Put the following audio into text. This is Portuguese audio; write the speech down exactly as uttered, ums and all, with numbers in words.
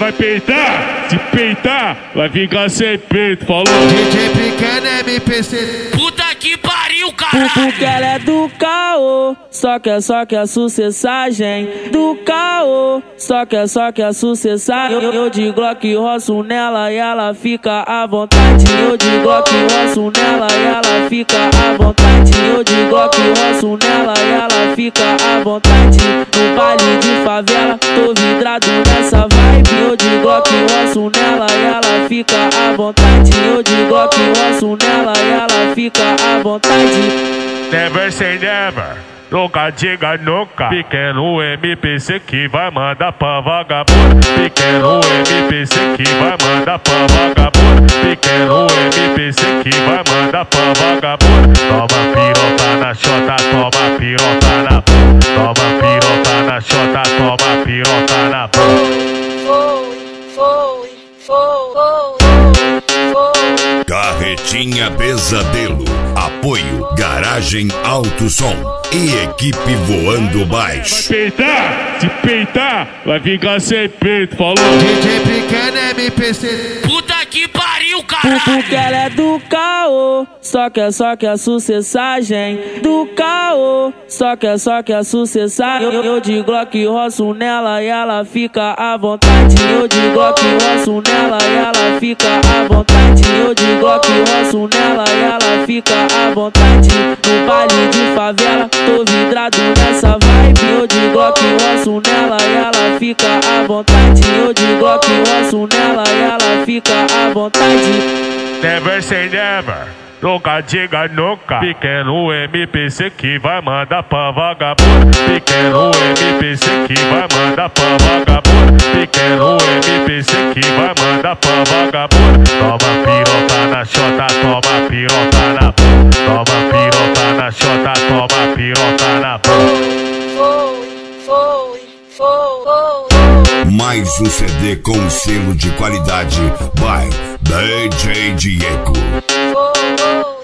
vai peitar, se peitar, vai ficar sem peito, falou? D J Pequeno M P C. Puta que pariu, caralho! Porque ela é do caô, só que é só que é sucessagem. Do caô, só que é só que é sucessagem. Eu, eu de Glock roço nela e ela fica à vontade. Eu de Glock roço nela e ela fica à vontade. Eu de Glock roço nela e ela fica à vontade. No baile de favela, tô vidrado nessa vibe. Eu de Glock roço nela e ela fica à vontade. Eu de Glock roço nela e ela fica à vontade. Never say never, nunca diga nunca. Pequeno M P C que vai mandar pra vagabundo. Pequeno M P C que vai mandar pra vagabundo. Pequeno M P C que vai mandar pra vagabundo. Toma piroca na chota, toma piroca na boca. Toma piroca na chota, toma piroca na boca. Foi, foi, foi, foi. Carretinha Pesadelo. Apoio Garagem Alto Som e equipe Voando Baixo. Vai peitar, se peitar, vai ficar sem peito, falou? D J Pequeno M P C. Puta que pariu, caralho! Porque ela é do caô, só que é só que é sucessagem. Do caô, só que é só que é sucessagem. Eu, eu de Glock roço nela e ela fica à vontade. Eu de Glock roço nela e ela fica à vontade. Eu de Glock roço nela e ela fica à vontade. No baile de favela, tô vidrado nessa vibe. Eu de Glock roço nela e ela fica à vontade. Eu de Glock roço nela e ela fica à vontade. Never say never, nunca diga nunca. Pequeno M P C que vai mandar pra vagabundo. Pequeno M P C que vai mandar pra vagabundo. Pequeno M P C que vai mandar pra vagabundo. Toma piroca na chota, toma piroca na boca. Toma piroca na chota, toma piroca na boca. Foi, foi, foi. Mais um C D com selo de qualidade by D J Diego. Foi, foi.